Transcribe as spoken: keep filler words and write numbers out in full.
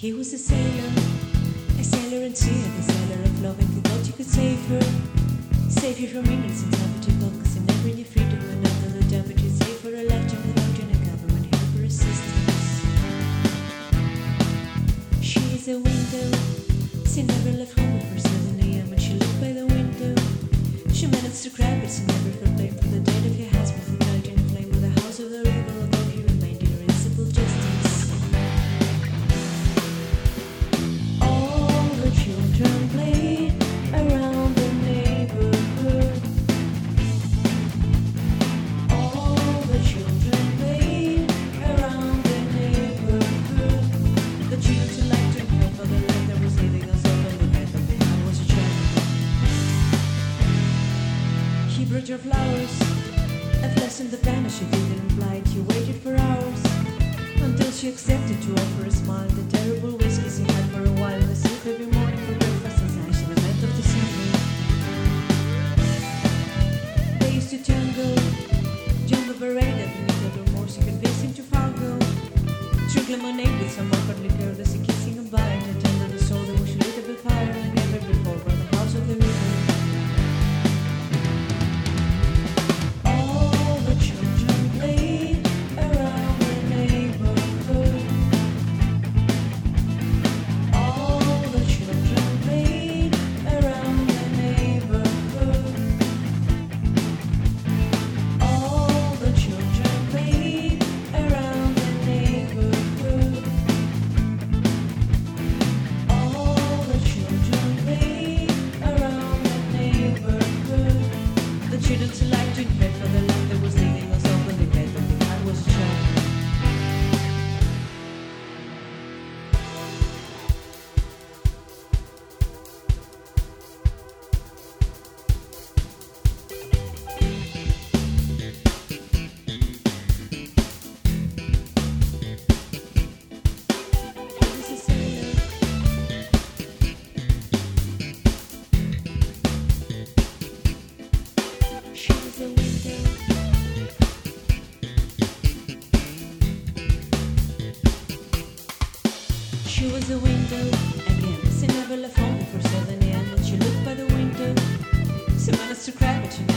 He was a sailor, a sailor and sea, a sailor of love, and he thought you could save her, save you from innocence, poverty, focus, and never in your freedom. Another the job, but you save for a lifetime without any government help or assistance. She is a window, she never left home with her seven a m when she looked by the window. She managed to grab it, she never felt blame for the death of your husband, who died in a flame with the house of the river, although he remained in her simple justice. All the children played around the neighborhood. All the children played around the neighborhood. The children liked to help for the land that was leaving us all in the bed of the I was a child. He brought her flowers, a flash in the banner she didn't blight. He waited for hours until she accepted to offer a smile. The terrible whiskey she had for a while, the soup every morning for breakfast and lunch in the bed of the summer. They used to tango, jump a parade at the middle of more. She convinced him to Fargo, drink lemonade with some awkward liquor, the sea kissing goodbye, and tender the soul that was lit up with fire and never before by the house of the river. She was a window, again, she never left home before seven a m when she looked by the window. She managed to grab it, she